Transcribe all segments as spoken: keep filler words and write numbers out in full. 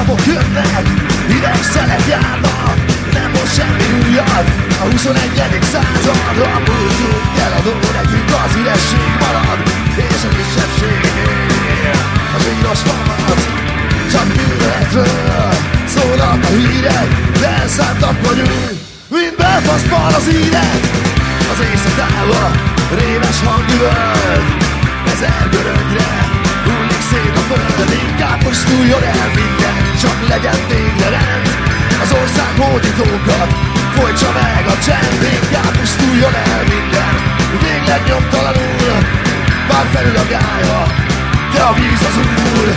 napok jönnek, hideg szelek járnak, nem most semmi újat, a huszonegyedik század. A múltunk eladó, nekünk az üresség marad, és a kisebbség él, a zsíros falat. Csak gyűlöletről szólnak a hírek, de elszántak vagyunk, mint Belfastban az hírek. Az éjszakába rémes hangüvöld, ezer görögre hullik szét a föld. Inkább pusztuljon el minden, csak legyen végre rend. Az ország hódítókat folytsa meg a csend. Inkább pusztuljon el minden, végleg nyomtalanul. Bár felül a gálya, de a víz az úr.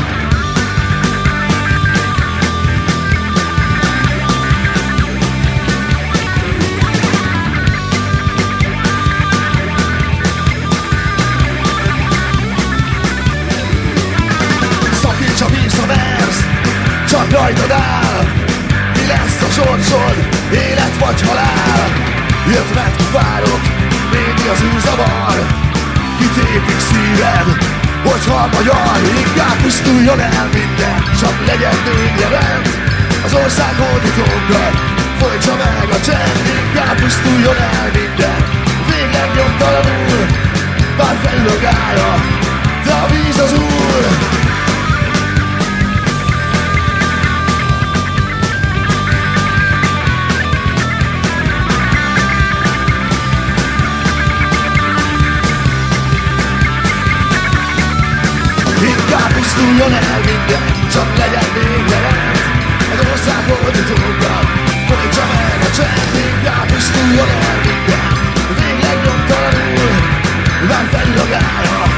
Csak rajtad áll, mi lesz a sorsod, élet vagy halál. Jött ment kifárok, mindig az űrzavar, kitépik szíved, hogyha magyar. Inkább pusztuljon el minden, csak legyen végre rend. Az ország hódítókat folytsa meg a csend. Inkább pusztuljon el minden, végleg nyomtalanul. Bár felül a gálya, de a víz az úr. Inkább pusztuljon el minden, csak legyen végre rend. Az ország hódítókat folytsa meg a csend. Inkább pusztuljon el minden, végleg nyomtalanul. Vár felül a gálya,